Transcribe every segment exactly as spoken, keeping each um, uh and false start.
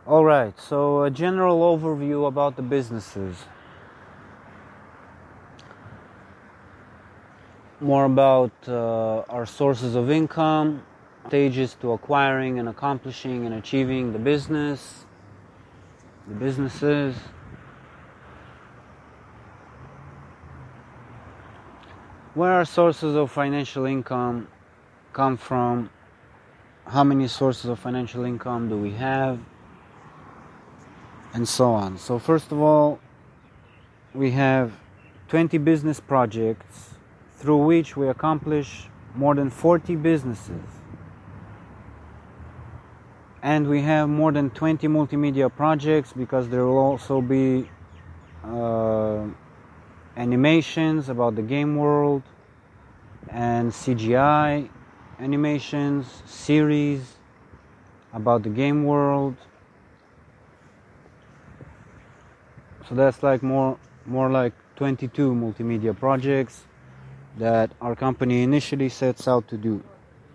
Alright, so a general overview about the businesses. More about uh, our sources of income, stages to acquiring and accomplishing and achieving the business, the businesses. Where our sources of financial income come from, how many sources of financial income do we have, and so on. So first of all, we have twenty business projects through which we accomplish more than forty businesses. And we have more than twenty multimedia projects, because there will also be uh, animations about the game world and C G I animations, series about the game world. So that's like more more like twenty-two multimedia projects that our company initially sets out to do.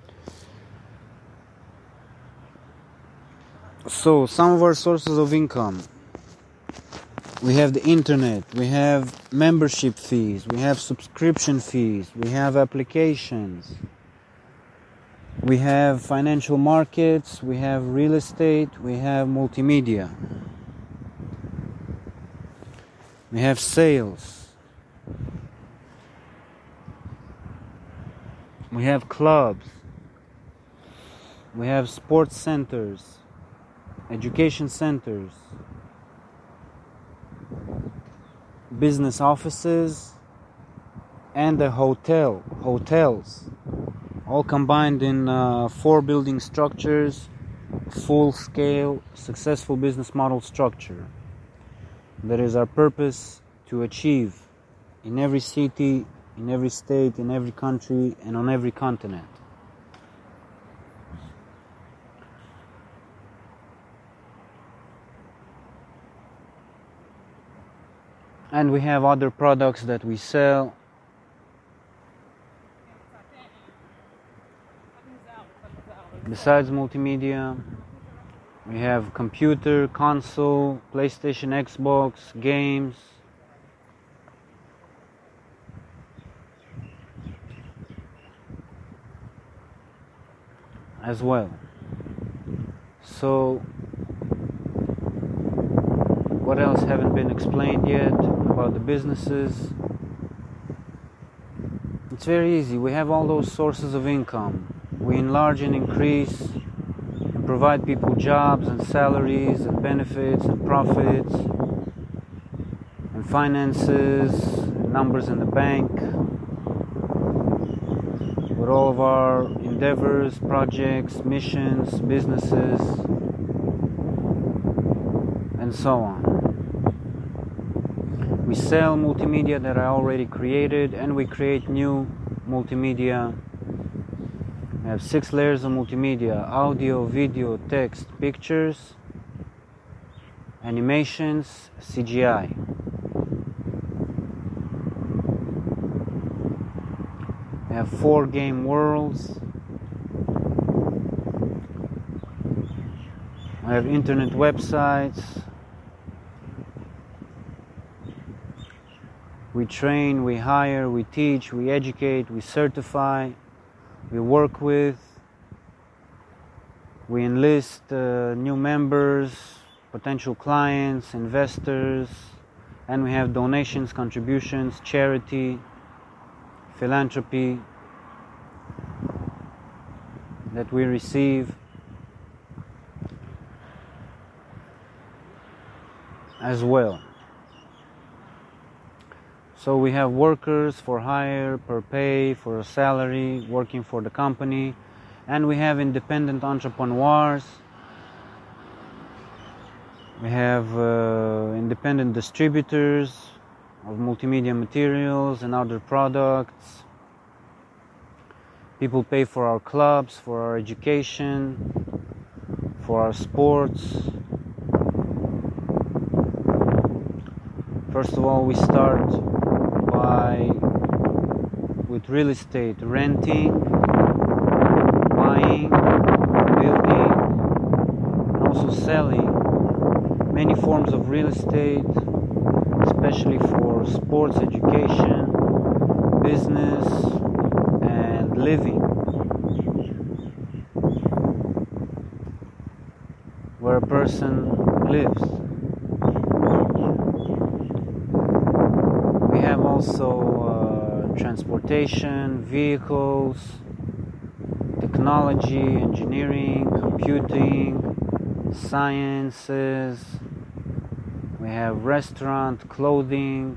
So some of our sources of income: we have the internet, we have membership fees, we have subscription fees, we have applications, we have financial markets, we have real estate, we have multimedia, we have sales, we have clubs, we have sports centers, education centers, business offices, and the hotel, hotels, all combined in uh, four building structures, full-scale, successful business model structure. That is our purpose to achieve in every city, in every state, in every country, and on every continent. And we have other products that we sell. Besides multimedia, we have computer, console, PlayStation, Xbox, games. As well. So, what else haven't been explained yet about the businesses? It's very easy. We have all those sources of income. We enlarge and increase and provide people jobs and salaries and benefits and profits and finances and numbers in the bank with all of our endeavors, projects, missions, businesses, and so on. We sell multimedia that are already created, and we create new multimedia. We have six layers of multimedia: audio, video, text, pictures, animations, C G I. We have four game worlds. We have internet websites. We train, we hire, we teach, we educate, we certify, we work with, we enlist uh, new members, potential clients, investors, and we have donations, contributions, charity, philanthropy that we receive as well. So we have workers for hire, per pay, for a salary, working for the company, and we have independent entrepreneurs. We have uh, independent distributors of multimedia materials and other products. People pay for our clubs, for our education, for our sports. First of all, we start by with real estate, renting, buying, building, and also selling many forms of real estate, especially for sports, education, business, and living, where a person lives. We have also uh, transportation, vehicles, technology, engineering, computing, sciences. We have restaurant, clothing,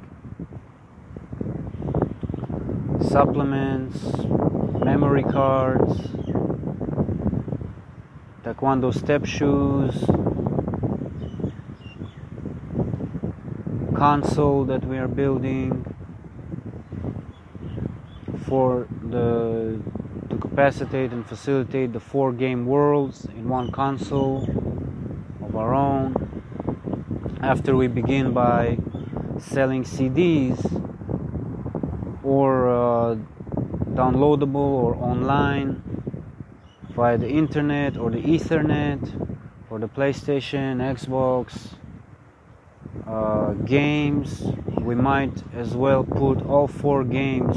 supplements, memory cards, taekwondo step shoes, console that we are building for the to capacitate and facilitate the four game worlds in one console of our own. After we begin by selling C Ds or uh, downloadable or online via the internet or the Ethernet or the PlayStation, Xbox, uh, games, we might as well put all four games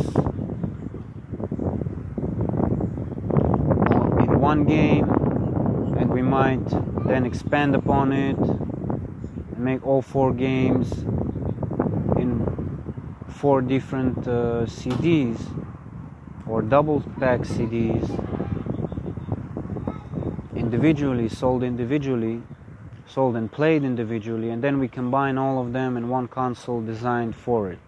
in one game, and we might then expand upon it and make all four games in four different uh, C Ds or double pack C Ds, individually, sold individually, sold and played individually, and then we combine all of them in one console designed for it.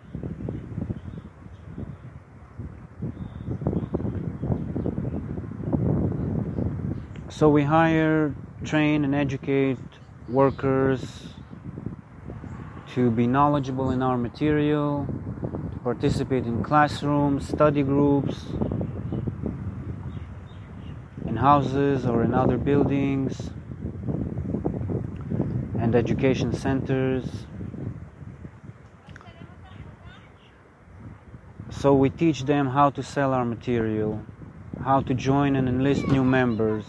So we hire, train, and educate workers to be knowledgeable in our material, to participate in classrooms, study groups, in houses or in other buildings, and education centers. So we teach them how to sell our material, how to join and enlist new members.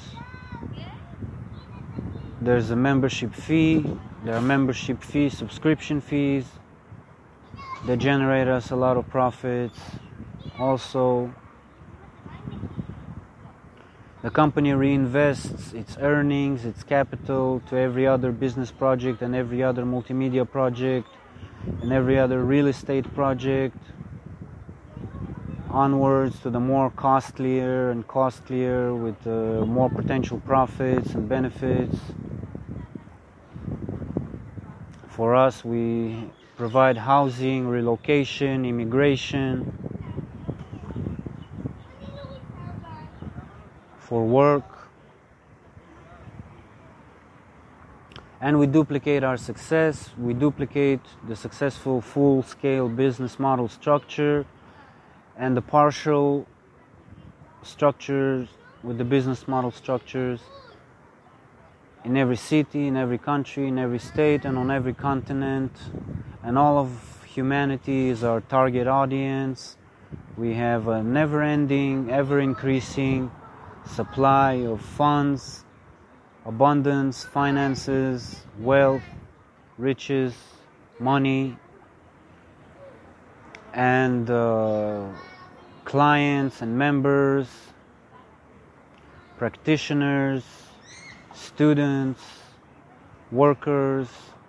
There's a membership fee, there are membership fees, subscription fees that generate us a lot of profits. Also, the company reinvests its earnings, its capital to every other business project and every other multimedia project and every other real estate project, onwards to the more costlier and costlier with uh, more potential profits and benefits. For us, we provide housing, relocation, immigration, for work, and we duplicate our success. We duplicate the successful full-scale business model structure and the partial structures with the business model structures in every city, in every country, in every state, and on every continent. And all of humanity is our target audience. We have a never-ending, ever-increasing supply of funds, abundance, finances, wealth, riches, money, and uh, clients and members, practitioners, students, workers,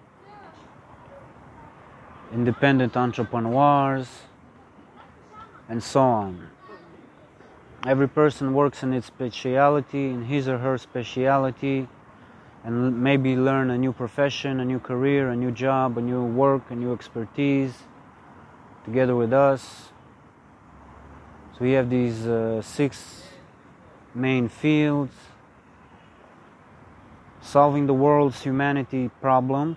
independent entrepreneurs, and so on. Every person works in its speciality, in his or her speciality, and maybe learn a new profession, a new career, a new job, a new work, a new expertise together with us. So we have these uh, six main fields: solving the world's humanity problems.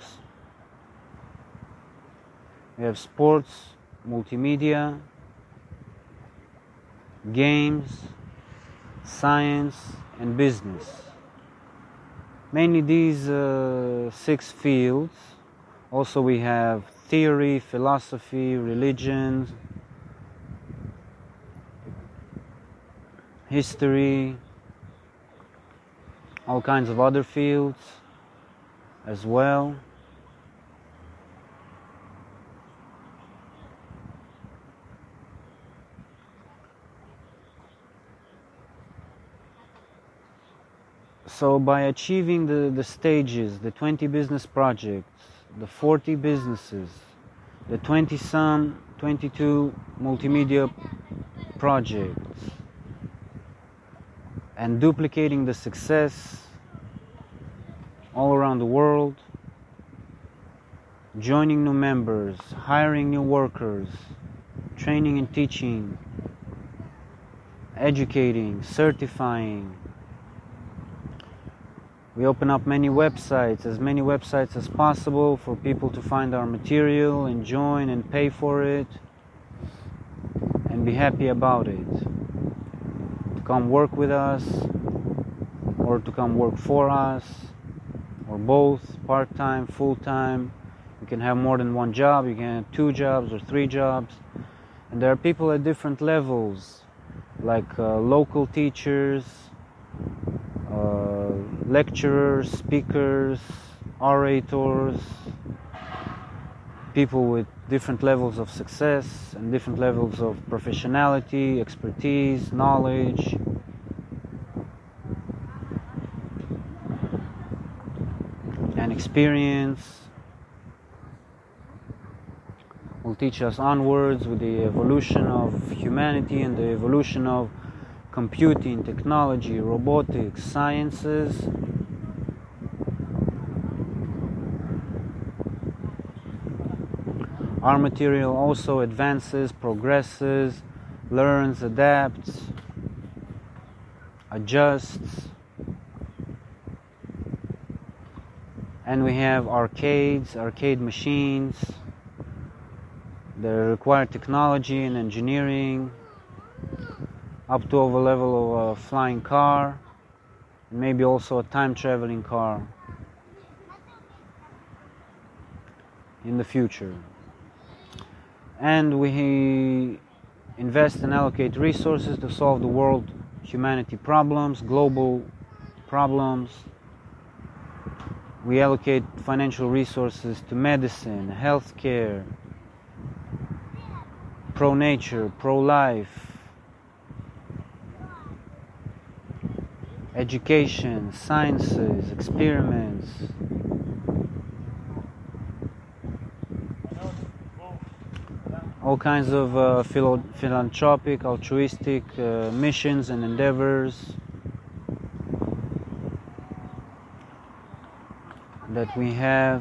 We have sports, multimedia, games, science, and business. Mainly these uh, six fields. Also we have theory, philosophy, religion, history, all kinds of other fields. as well. So by achieving the, the stages, the twenty business projects, the forty businesses, the twenty some, twenty-two multimedia projects, and duplicating the success all around the world, joining new members, hiring new workers, training and teaching, educating, certifying. We open up many websites, as many websites as possible for people to find our material and join and pay for it and be happy about it. To come work with us or to come work for us, or both, part-time, full-time. You can have more than one job, you can have two jobs or three jobs. And there are people at different levels, like uh, local teachers, uh, lecturers, speakers, orators, people with different levels of success and different levels of professionality, expertise, knowledge. And experience will teach us onwards with the evolution of humanity and the evolution of computing, technology, robotics, sciences. Our material also advances, progresses, learns, adapts, adjusts. And we have arcades, arcade machines that require technology and engineering, up to over level of a flying car, and maybe also a time-traveling car in the future. And we invest and allocate resources to solve the world humanity problems, global problems. We allocate financial resources to medicine, healthcare, pro-nature, pro-life, education, sciences, experiments. All kinds of uh, philo- philanthropic, altruistic uh, missions and endeavors that we have.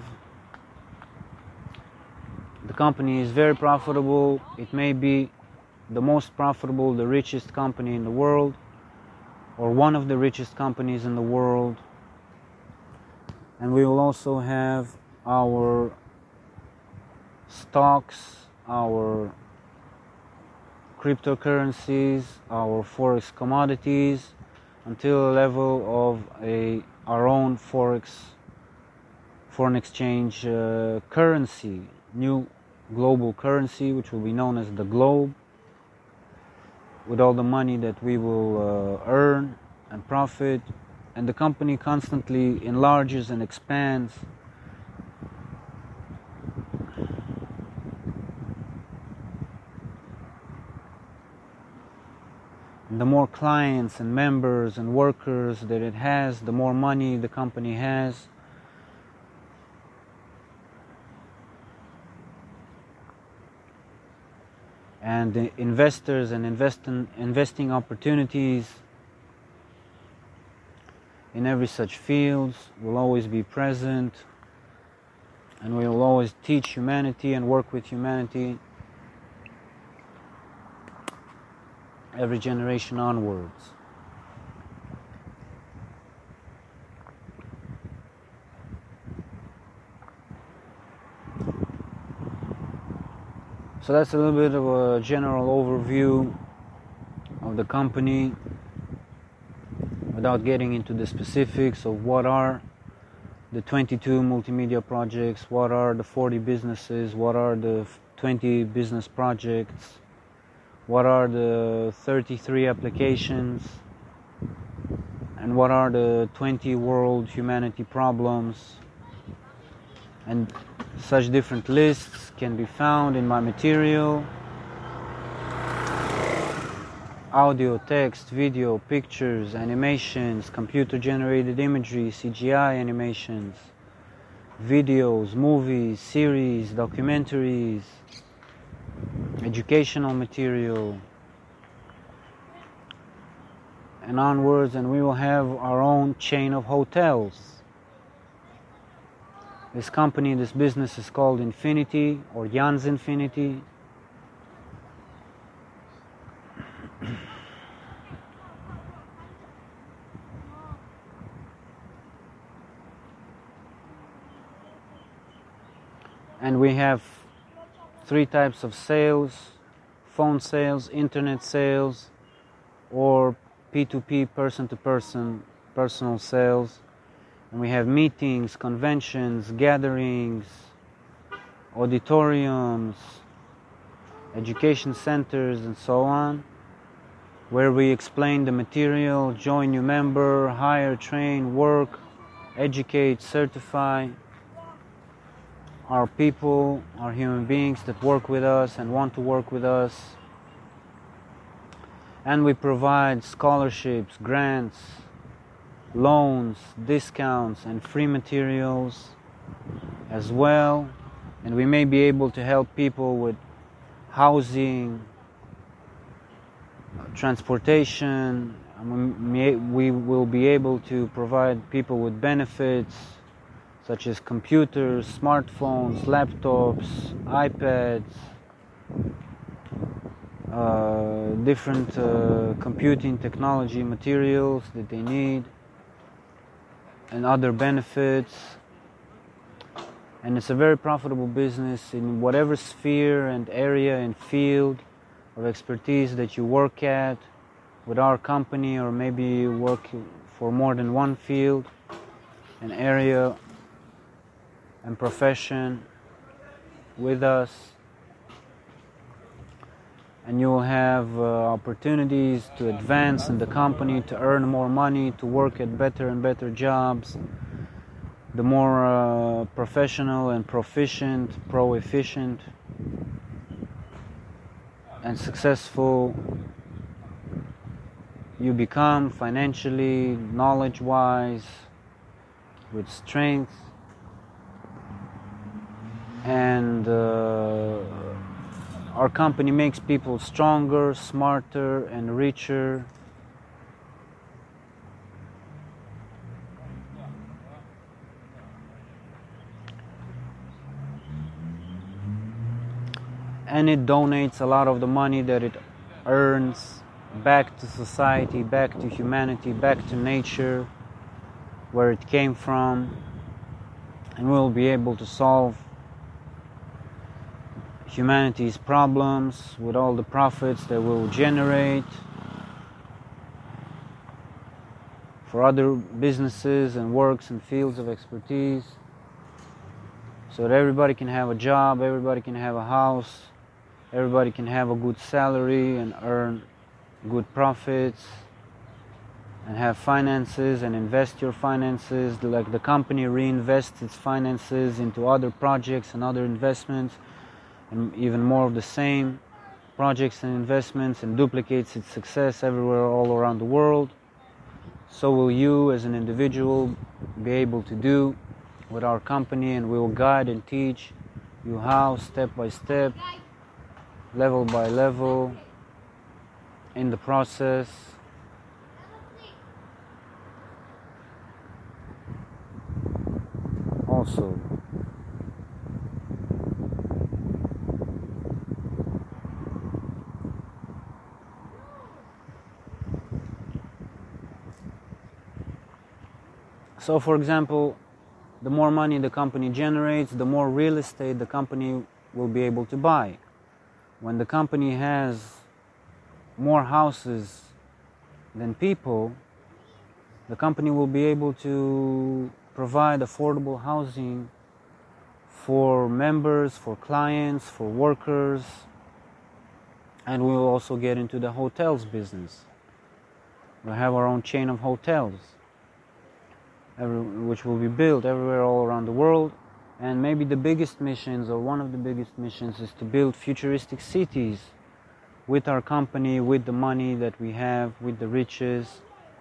The company is very profitable. It may be the most profitable, the richest company in the world, or one of the richest companies in the world. And we will also have our stocks, our cryptocurrencies, our forex commodities, until a level of a our own forex foreign exchange uh, currency, new global currency, which will be known as the globe, with all the money that we will uh, earn and profit. And the company constantly enlarges and expands. And the more clients and members and workers that it has, the more money the company has. And the investors and invest in, investing opportunities in every such field will always be present, and we will always teach humanity and work with humanity every generation onwards. So that's a little bit of a general overview of the company, without getting into the specifics of what are the twenty-two multimedia projects, what are the forty businesses, what are the twenty business projects, what are the thirty-three applications, and what are the twenty world humanity problems. And such different lists can be found in my material. Audio, text, video, pictures, animations, computer-generated imagery, C G I animations, videos, movies, series, documentaries, educational material, and onwards, and we will have our own chain of hotels. This company, this business is called Infinity, or Jan's Infinity. And we have three types of sales: phone sales, internet sales, or P two P, person-to-person, personal sales. And we have meetings, conventions, gatherings, auditoriums, education centers, and so on, where we explain the material, join new member, hire, train, work, educate, certify our people, our human beings that work with us and want to work with us. And we provide scholarships, grants, loans, discounts, and free materials as well. And we may be able to help people with housing, transportation. We will be able to provide people with benefits such as computers, smartphones, laptops, iPads, uh, different uh, computing technology materials that they need, and other benefits. And it's a very profitable business in whatever sphere and area and field of expertise that you work at with our company, or maybe you work for more than one field, an area and profession with us. And you will have uh, opportunities to advance in the company, to earn more money, to work at better and better jobs. The more uh, professional and proficient, pro-efficient and successful you become financially, knowledge-wise, with strength, and uh, our company makes people stronger, smarter, and richer. And it donates a lot of the money that it earns back to society, back to humanity, back to nature, where it came from, and we'll be able to solve humanity's problems with all the profits that we'll generate for other businesses and works and fields of expertise, so that everybody can have a job, everybody can have a house, everybody can have a good salary and earn good profits and have finances and invest your finances, like the company reinvests its finances into other projects and other investments, and even more of the same projects and investments, and duplicates its success everywhere all around the world. So will you as an individual be able to do with our company, and we will guide and teach you how, step by step, level by level, in the process. Also, so for example, the more money the company generates, the more real estate the company will be able to buy. When the company has more houses than people, the company will be able to provide affordable housing for members, for clients, for workers, and we will also get into the hotels business. We'll have our own chain of hotels, every, which will be built everywhere all around the world, And maybe the biggest missions, or one of the biggest missions, is to build futuristic cities with our company, with the money that we have, with the riches.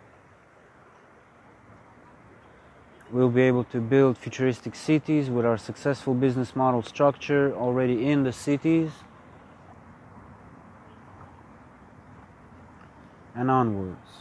We'll be able to build futuristic cities with our successful business model structure already in the cities, and onwards.